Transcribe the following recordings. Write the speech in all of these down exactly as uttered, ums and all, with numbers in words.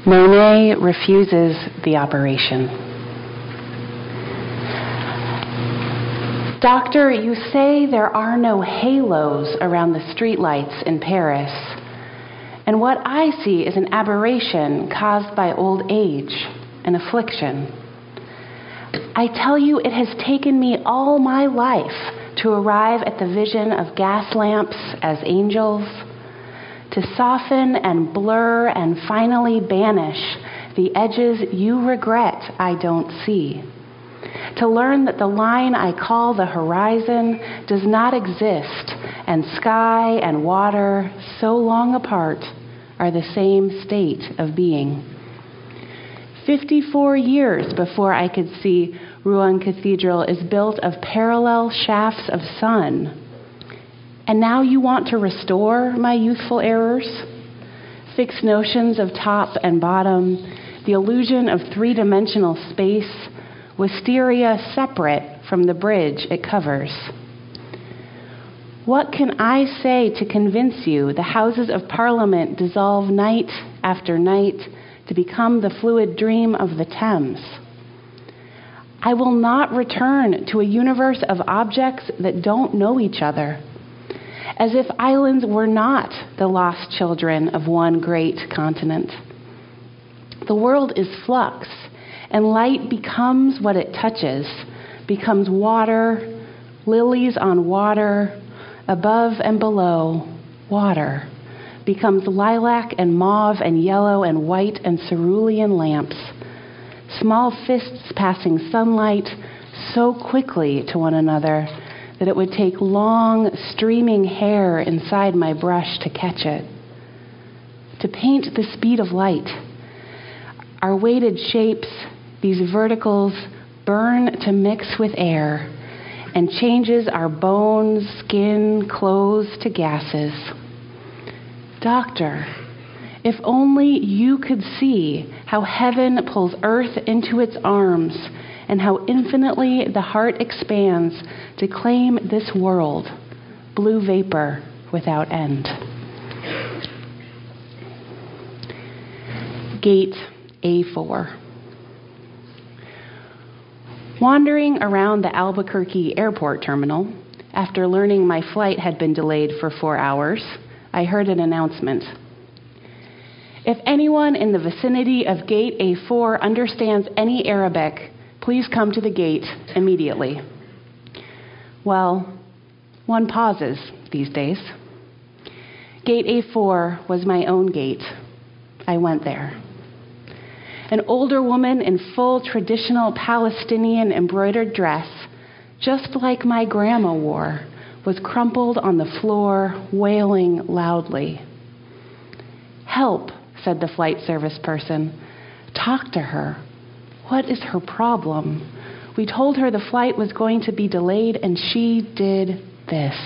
Monet refuses the operation. Doctor, you say there are no halos around the streetlights in Paris, and what I see is an aberration caused by old age and affliction. I tell you, it has taken me all my life to arrive at the vision of gas lamps as angels, to soften and blur and finally banish the edges you regret I don't see, to learn that the line I call the horizon does not exist, and sky and water, so long apart, are the same state of being. Fifty-four years before I could see Rouen Cathedral is built of parallel shafts of sun. And now you want to restore my youthful errors? Fixed notions of top and bottom, the illusion of three-dimensional space, wisteria separate from the bridge it covers. What can I say to convince you the Houses of Parliament dissolve night after night to become the fluid dream of the Thames? I will not return to a universe of objects that don't know each other, as if islands were not the lost children of one great continent. The world is flux, and light becomes what it touches, becomes water, lilies on water, above and below, water, becomes lilac and mauve and yellow and white and cerulean lamps, small fists passing sunlight so quickly to one another that it would take long, streaming hair inside my brush to catch it. To paint the speed of light, our weighted shapes, these verticals, burn to mix with air and changes our bones, skin, clothes to gases. Doctor, if only you could see how heaven pulls earth into its arms and how infinitely the heart expands to claim this world, blue vapor without end. Gate A four. Wandering around the Albuquerque airport terminal, after learning my flight had been delayed for four hours, I heard an announcement. If anyone in the vicinity of Gate A four understands any Arabic, please come to the gate immediately. Well, one pauses these days. Gate A four was my own gate. I went there. An older woman in full traditional Palestinian embroidered dress, just like my grandma wore, was crumpled on the floor, wailing loudly. "Help," said the flight service person. "Talk to her. What is her problem? We told her the flight was going to be delayed, and she did this."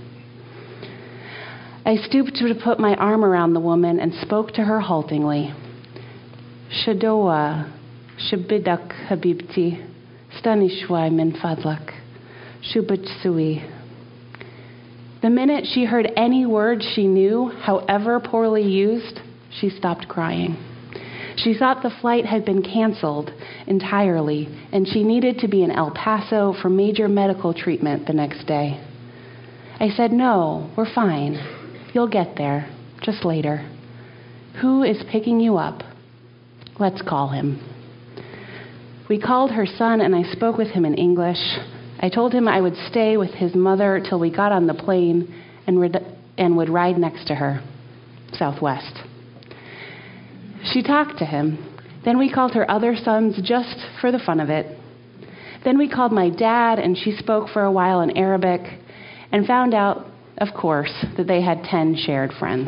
I stooped to put my arm around the woman and spoke to her haltingly. "Shadoa, shabidak habibti, stani shwai min fadlak, shubatsui." The minute she heard any word she knew, however poorly used, she stopped crying. She thought the flight had been canceled entirely, and she needed to be in El Paso for major medical treatment the next day. I said, "No, we're fine. You'll get there, just later. Who is picking you up? Let's call him." We called her son, and I spoke with him in English. I told him I would stay with his mother till we got on the plane and, rid- and would ride next to her, Southwest. She talked to him. Then we called her other sons just for the fun of it. Then we called my dad, and she spoke for a while in Arabic and found out, of course, that they had ten shared friends.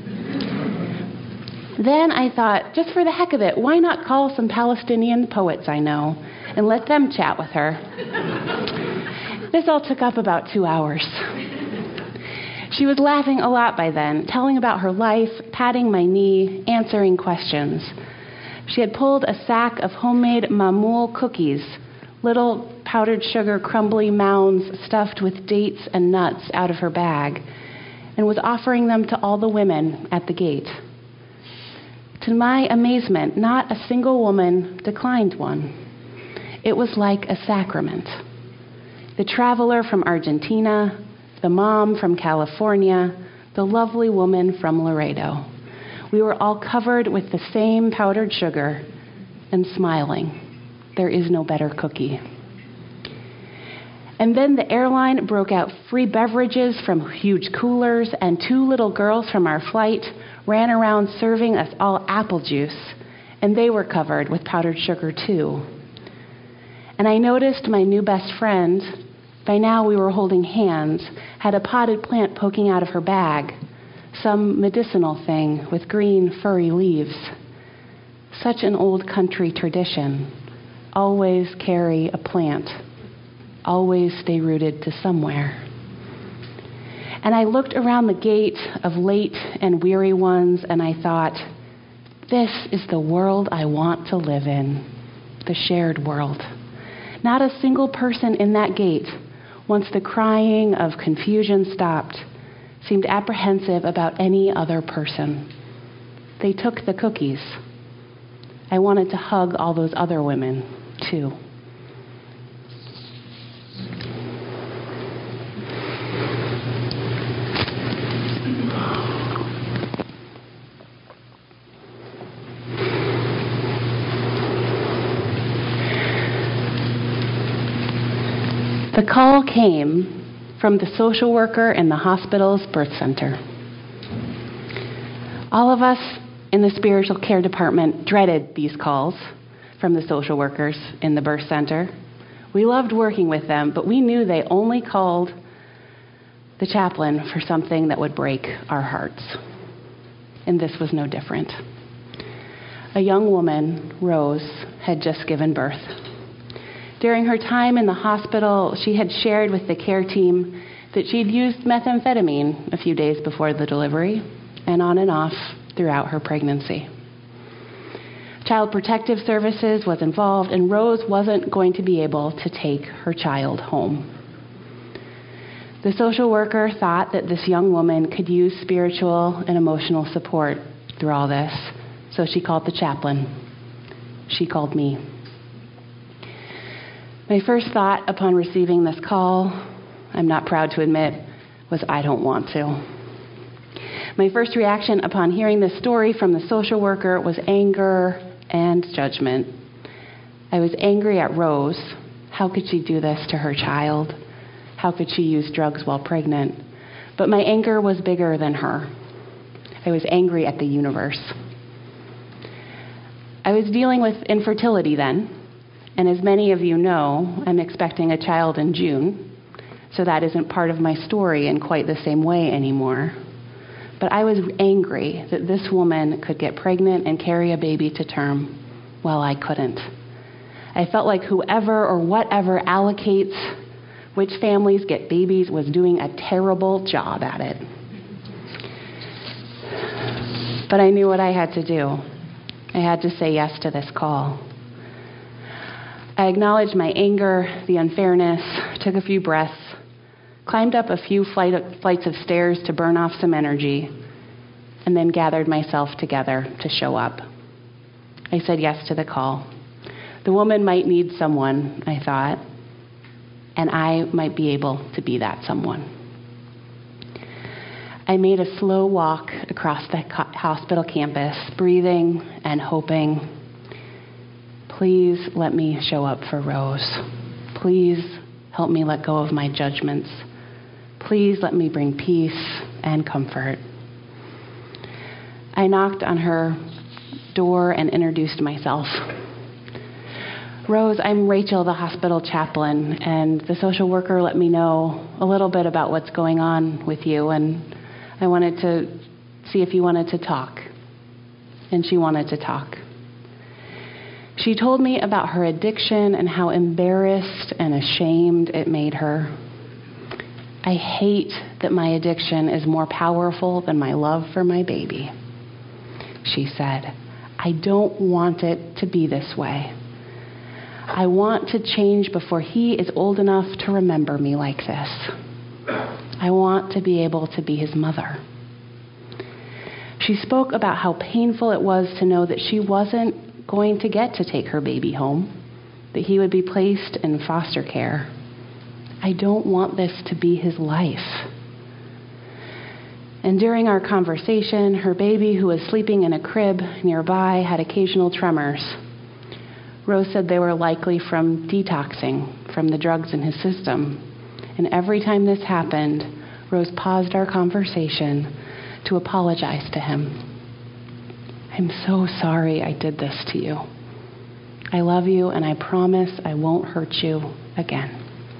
Then I thought, just for the heck of it, why not call some Palestinian poets I know and let them chat with her? This all took up about two hours. She was laughing a lot by then, telling about her life, patting my knee, answering questions. She had pulled a sack of homemade mamoul cookies, little powdered sugar crumbly mounds stuffed with dates and nuts, out of her bag, and was offering them to all the women at the gate. To my amazement, not a single woman declined one. It was like a sacrament. The traveler from Argentina, the mom from California, the lovely woman from Laredo. We were all covered with the same powdered sugar and smiling. There is no better cookie. And then the airline broke out free beverages from huge coolers, and two little girls from our flight ran around serving us all apple juice, and they were covered with powdered sugar too. And I noticed my new best friend, by now we were holding hands, had a potted plant poking out of her bag, some medicinal thing with green furry leaves. Such an old country tradition. Always carry a plant. Always stay rooted to somewhere. And I looked around the gate of late and weary ones, and I thought, this is the world I want to live in, the shared world. Not a single person in that gate, once the crying of confusion stopped, seemed apprehensive about any other person. They took the cookies. I wanted to hug all those other women, too. The call came from the social worker in the hospital's birth center. All of us in the spiritual care department dreaded these calls from the social workers in the birth center. We loved working with them, but we knew they only called the chaplain for something that would break our hearts. And this was no different. A young woman, Rose, had just given birth. During her time in the hospital, she had shared with the care team that she'd used methamphetamine a few days before the delivery and on and off throughout her pregnancy. Child Protective Services was involved, and Rose wasn't going to be able to take her child home. The social worker thought that this young woman could use spiritual and emotional support through all this, so she called the chaplain. She called me. My first thought upon receiving this call, I'm not proud to admit, was I don't want to. My first reaction upon hearing this story from the social worker was anger and judgment. I was angry at Rose. How could she do this to her child? How could she use drugs while pregnant? But my anger was bigger than her. I was angry at the universe. I was dealing with infertility then. And as many of you know, I'm expecting a child in June, so that isn't part of my story in quite the same way anymore. But I was angry that this woman could get pregnant and carry a baby to term while I couldn't. I felt like whoever or whatever allocates which families get babies was doing a terrible job at it. But I knew what I had to do. I had to say yes to this call. I acknowledged my anger, the unfairness, took a few breaths, climbed up a few flight of, flights of stairs to burn off some energy, and then gathered myself together to show up. I said yes to the call. The woman might need someone, I thought, and I might be able to be that someone. I made a slow walk across the hospital campus, breathing and hoping. Please let me show up for Rose. Please help me let go of my judgments. Please let me bring peace and comfort. I knocked on her door and introduced myself. Rose, I'm Rachel, the hospital chaplain, and the social worker let me know a little bit about what's going on with you, and I wanted to see if you wanted to talk. And she wanted to talk. She told me about her addiction and how embarrassed and ashamed it made her. I hate that my addiction is more powerful than my love for my baby, she said. I don't want it to be this way. I want to change before he is old enough to remember me like this. I want to be able to be his mother. She spoke about how painful it was to know that she wasn't going to get to take her baby home, that he would be placed in foster care. I don't want this to be his life. And during our conversation, her baby, who was sleeping in a crib nearby, had occasional tremors. Rose said they were likely from detoxing from the drugs in his system. And every time this happened, Rose paused our conversation to apologize to him. I'm so sorry I did this to you. I love you, and I promise I won't hurt you again.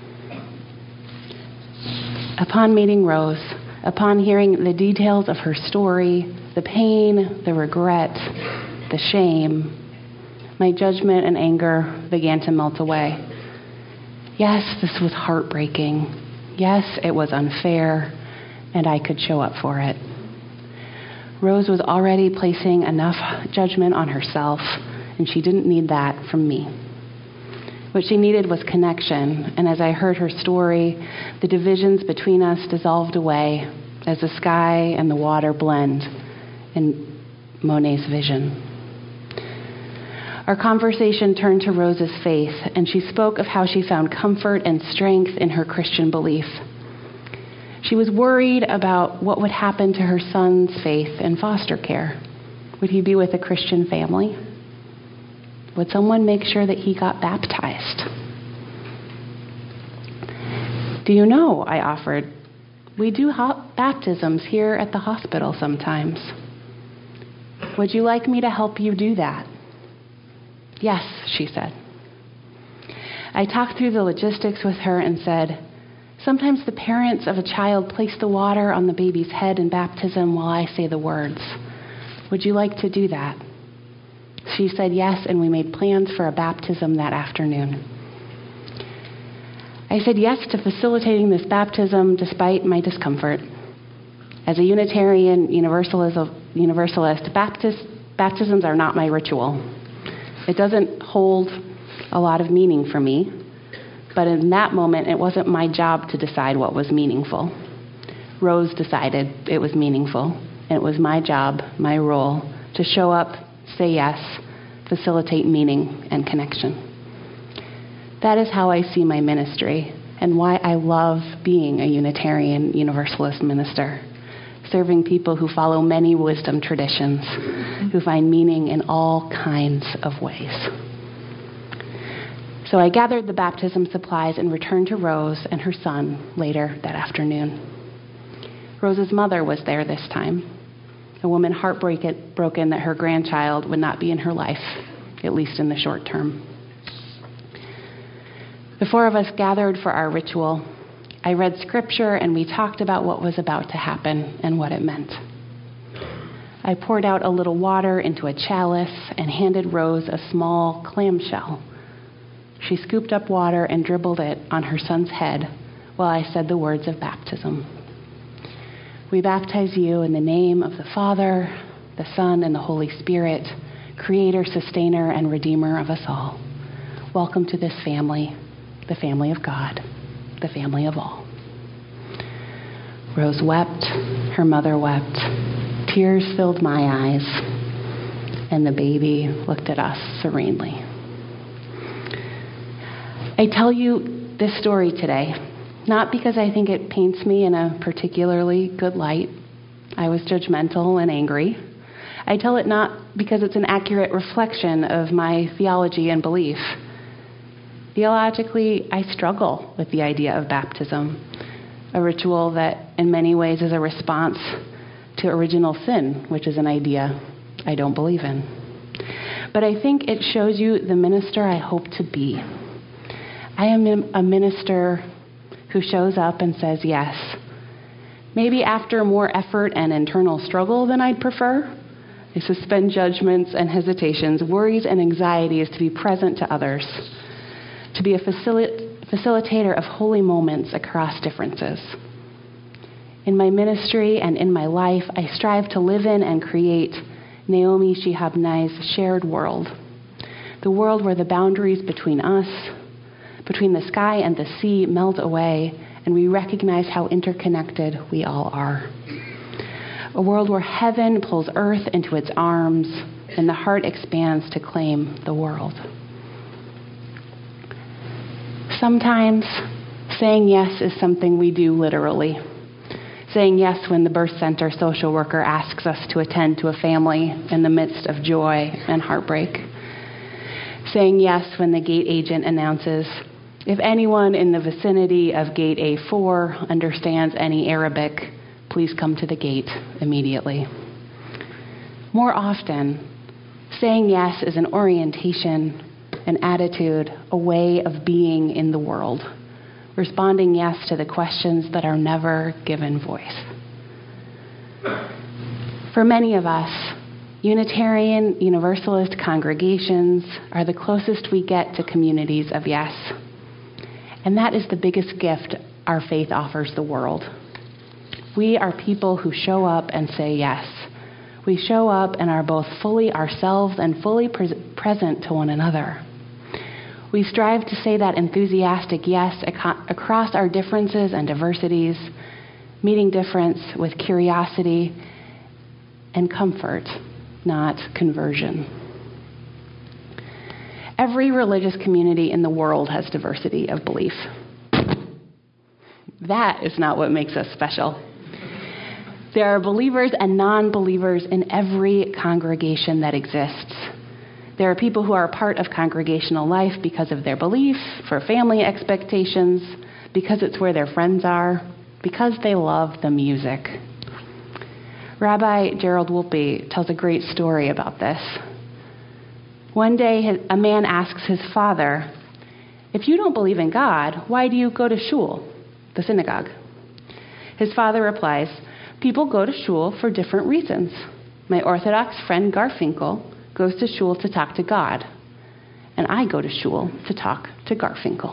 Upon meeting Rose, upon hearing the details of her story, the pain, the regret, the shame, my judgment and anger began to melt away. Yes, this was heartbreaking. Yes, it was unfair, and I could show up for it. Rose was already placing enough judgment on herself, and she didn't need that from me. What she needed was connection, and as I heard her story, the divisions between us dissolved away as the sky and the water blend in Monet's vision. Our conversation turned to Rose's faith, and she spoke of how she found comfort and strength in her Christian belief. She was worried about what would happen to her son's faith in foster care. Would he be with a Christian family? Would someone make sure that he got baptized? Do you know, I offered, we do ho- baptisms here at the hospital sometimes. Would you like me to help you do that? Yes, she said. I talked through the logistics with her and said, sometimes the parents of a child place the water on the baby's head in baptism while I say the words. Would you like to do that? She said yes, and we made plans for a baptism that afternoon. I said yes to facilitating this baptism despite my discomfort. As a Unitarian Universalist, Universalist Baptist, baptisms are not my ritual. It doesn't hold a lot of meaning for me, but in that moment, it wasn't my job to decide what was meaningful. Rose decided it was meaningful, and it was my job, my role, to show up, say yes, facilitate meaning and connection. That is how I see my ministry and why I love being a Unitarian Universalist minister, serving people who follow many wisdom traditions, who find meaning in all kinds of ways. So I gathered the baptism supplies and returned to Rose and her son later that afternoon. Rose's mother was there this time, a woman heartbroken that her grandchild would not be in her life, at least in the short term. The four of us gathered for our ritual. I read scripture and we talked about what was about to happen and what it meant. I poured out a little water into a chalice and handed Rose a small clamshell. She scooped up water and dribbled it on her son's head while I said the words of baptism. We baptize you in the name of the Father, the Son, and the Holy Spirit, Creator, Sustainer, and Redeemer of us all. Welcome to this family, the family of God, the family of all. Rose wept, her mother wept. Tears filled my eyes, and the baby looked at us serenely. I tell you this story today, not because I think it paints me in a particularly good light. I was judgmental and angry. I tell it not because it's an accurate reflection of my theology and belief. Theologically, I struggle with the idea of baptism, a ritual that in many ways is a response to original sin, which is an idea I don't believe in. But I think it shows you the minister I hope to be. I am a minister who shows up and says yes. Maybe after more effort and internal struggle than I'd prefer. I suspend judgments and hesitations, worries and anxieties to be present to others, to be a facil- facilitator of holy moments across differences. In my ministry and in my life, I strive to live in and create Naomi Shihab Nye's shared world, the world where the boundaries between us, between the sky and the sea melt away, and we recognize how interconnected we all are. A world where heaven pulls earth into its arms and the heart expands to claim the world. Sometimes saying yes is something we do literally. Saying yes when the birth center social worker asks us to attend to a family in the midst of joy and heartbreak. Saying yes when the gate agent announces, if anyone in the vicinity of gate A four understands any Arabic, please come to the gate immediately. More often, saying yes is an orientation, an attitude, a way of being in the world, responding yes to the questions that are never given voice. For many of us, Unitarian Universalist congregations are the closest we get to communities of yes. And that is the biggest gift our faith offers the world. We are people who show up and say yes. We show up and are both fully ourselves and fully pre- present to one another. We strive to say that enthusiastic yes ac- across our differences and diversities, meeting difference with curiosity and comfort, not conversion. Every religious community in the world has diversity of belief. That is not what makes us special. There are believers and non-believers in every congregation that exists. There are people who are a part of congregational life because of their belief, for family expectations, because it's where their friends are, because they love the music. Rabbi Gerald Wolpe tells a great story about this. One day, a man asks his father, if you don't believe in God, why do you go to shul, the synagogue? His father replies, people go to shul for different reasons. My Orthodox friend Garfinkel goes to shul to talk to God, and I go to shul to talk to Garfinkel.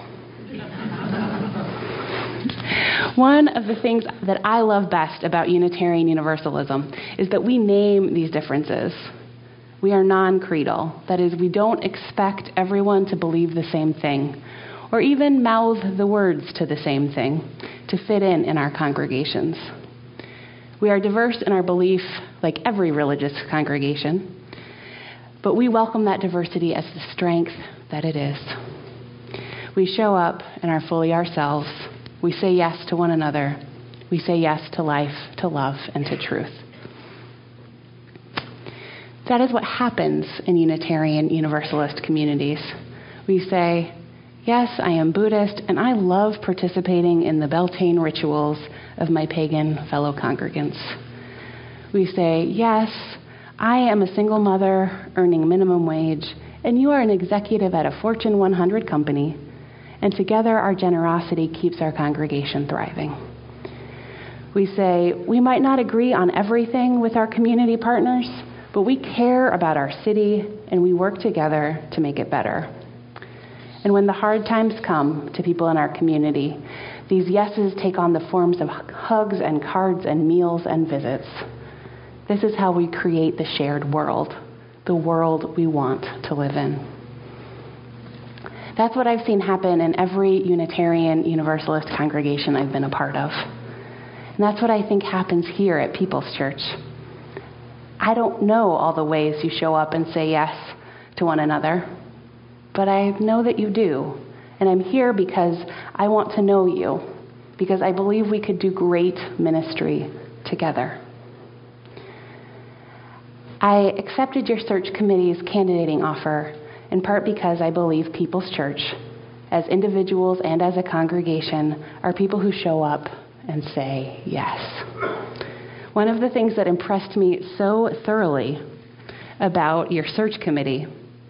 One of the things that I love best about Unitarian Universalism is that we name these differences. We are non-creedal. That is, we don't expect everyone to believe the same thing, or even mouth the words to the same thing to fit in in our congregations. We are diverse in our belief, like every religious congregation, but we welcome that diversity as the strength that it is. We show up and are fully ourselves. We say yes to one another. We say yes to life, to love, and to truth. That is what happens in Unitarian Universalist communities. We say, yes, I am Buddhist, and I love participating in the Beltane rituals of my pagan fellow congregants. We say, yes, I am a single mother earning minimum wage, and you are an executive at a Fortune one hundred company, and together our generosity keeps our congregation thriving. We say, we might not agree on everything with our community partners, but we care about our city, and we work together to make it better. And when the hard times come to people in our community, these yeses take on the forms of hugs and cards and meals and visits. This is how we create the shared world, the world we want to live in. That's what I've seen happen in every Unitarian Universalist congregation I've been a part of. And that's what I think happens here at People's Church. I don't know all the ways you show up and say yes to one another, but I know that you do. And I'm here because I want to know you, because I believe we could do great ministry together. I accepted your search committee's candidating offer in part because I believe People's Church, as individuals and as a congregation, are people who show up and say yes. One of the things that impressed me so thoroughly about your search committee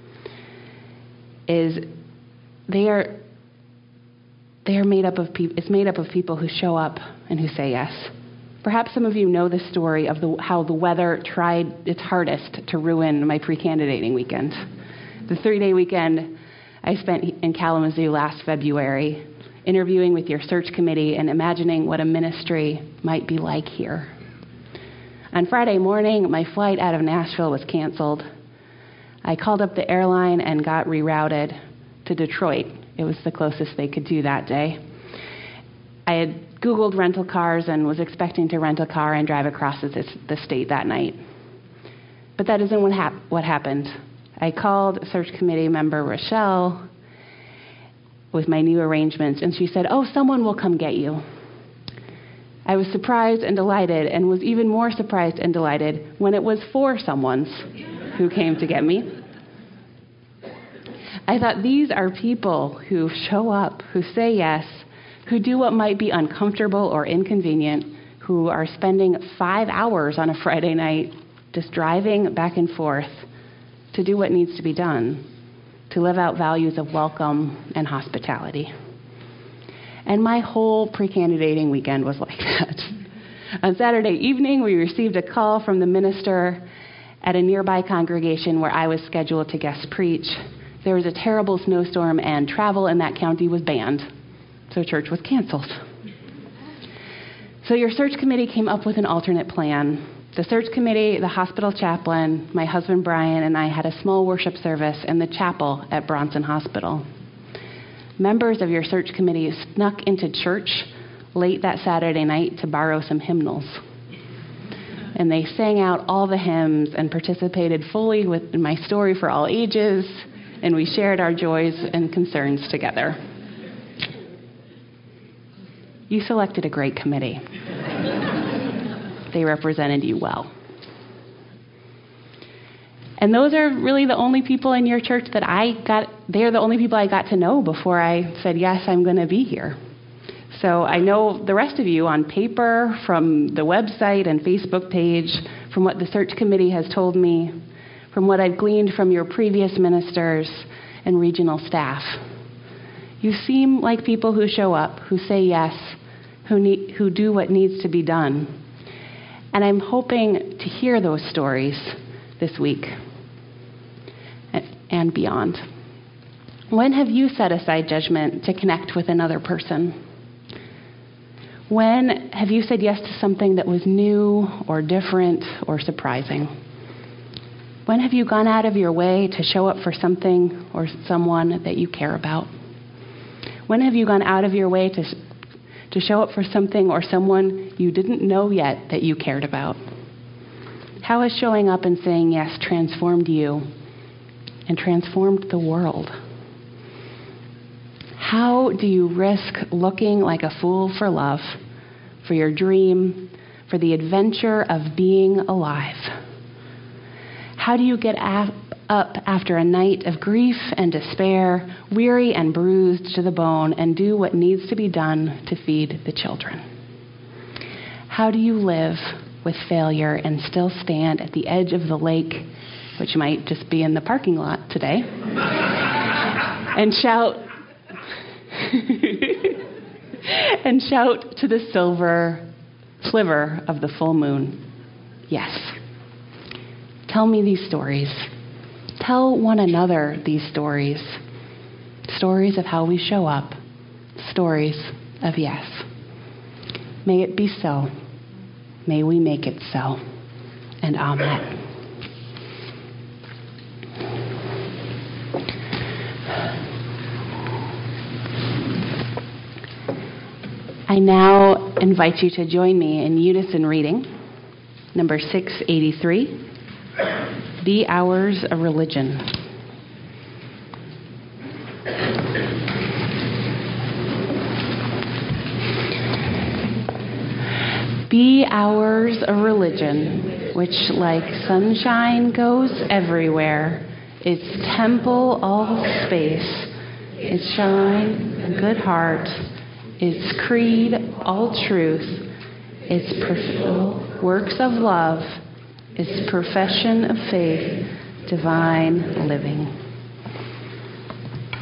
is they are they are made up of people. It's made up of people who show up and who say yes. Perhaps some of you know the story of the, how the weather tried its hardest to ruin my pre-candidating weekend. The three-day weekend I spent in Kalamazoo last February, interviewing with your search committee and imagining what a ministry might be like here. On Friday morning, my flight out of Nashville was canceled. I called up the airline and got rerouted to Detroit. It was the closest they could do that day. I had Googled rental cars and was expecting to rent a car and drive across the, the state that night. But that isn't what, hap- what happened. I called search committee member Rochelle with my new arrangements, and she said, "Oh, someone will come get you." I was surprised and delighted, and was even more surprised and delighted when it was four someones who came to get me. I thought, these are people who show up, who say yes, who do what might be uncomfortable or inconvenient, who are spending five hours on a Friday night just driving back and forth to do what needs to be done, to live out values of welcome and hospitality. And my whole pre-candidating weekend was like that. On Saturday evening, we received a call from the minister at a nearby congregation where I was scheduled to guest preach. There was a terrible snowstorm, and travel in that county was banned, so church was canceled. So your search committee came up with an alternate plan. The search committee, the hospital chaplain, my husband Brian, and I had a small worship service in the chapel at Bronson Hospital. Members of your search committee snuck into church late that Saturday night to borrow some hymnals. And they sang out all the hymns and participated fully with my story for all ages, and we shared our joys and concerns together. You selected a great committee. They represented you well. And those are really the only people in your church that I got, they're the only people I got to know before I said, yes, I'm going to be here. So I know the rest of you on paper, from the website and Facebook page, from what the search committee has told me, from what I've gleaned from your previous ministers and regional staff. You seem like people who show up, who say yes, who need, who do what needs to be done. And I'm hoping to hear those stories this week and beyond. When have you set aside judgment to connect with another person? When have you said yes to something that was new or different or surprising? When have you gone out of your way to show up for something or someone that you care about? When have you gone out of your way to, to show up for something or someone you didn't know yet that you cared about? How has showing up and saying yes transformed you and transformed the world? How do you risk looking like a fool for love, for your dream, for the adventure of being alive? How do you get up after a night of grief and despair, weary and bruised to the bone, and do what needs to be done to feed the children? How do you live with failure and still stand at the edge of the lake, which might just be in the parking lot today, and shout and shout to the silver sliver of the full moon, yes? Tell me these stories. Tell one another these stories. Stories of how we show up. Stories of yes. May it be so. May we make it so. And amen. I now invite you to join me in unison reading, number six eighty-three, Be Ours a Religion. Be ours a religion, which like sunshine goes everywhere, its temple all space, its shine, good heart, its creed, all truth, its per- works of love, its profession of faith, divine living.